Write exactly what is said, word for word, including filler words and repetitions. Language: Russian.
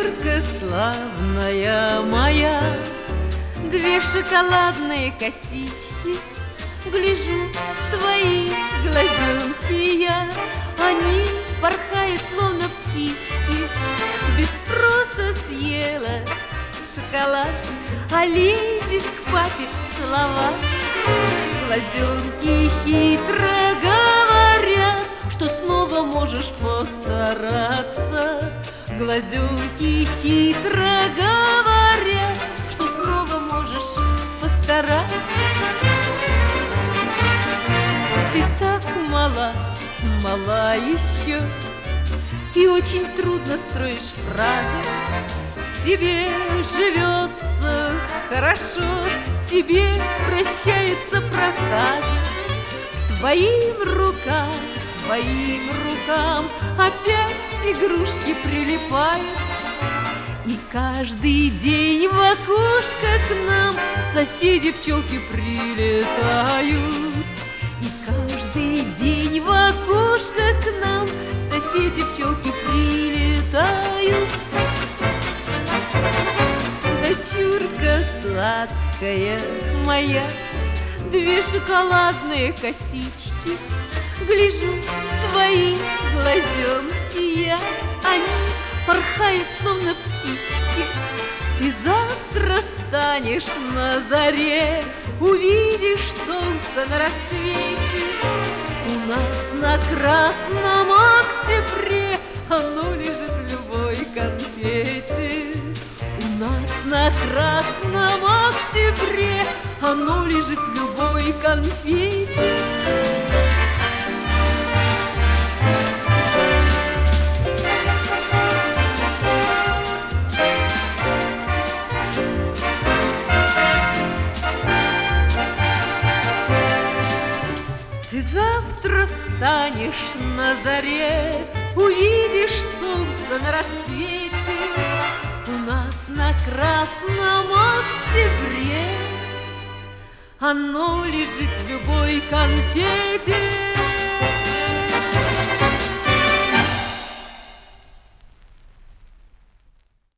Дочурка славная моя, две шоколадные косички, гляжу в твои глазенки я, они порхают, словно птички. Без спроса съела шоколад, а лезешь к папе целовать. Глазенки хитро говорят, что снова можешь постараться. Глазенки хитро говорят, что снова можешь постараться. Ты так мала, мала еще, и очень трудно строишь фразы. Тебе живется хорошо, тебе прощаются проказы. Твоим рукам, твоим рукам опять игрушки прилипают. И каждый день в окошко к нам соседи пчелки прилетают. И каждый день в окошко к нам соседи пчелки прилетают. Дочурка сладкая моя, две шоколадные косички, гляжу в твои глазенки я, они порхают, словно птички. Ты завтра встанешь на заре, увидишь солнце на рассвете. У нас на красном октябре оно лежит в любой конфете. У нас на красном октябре оно лежит в любой конфете. Ты завтра встанешь на заре, увидишь солнце на рассвете. У нас на красном октябре оно лежит в любой конфете.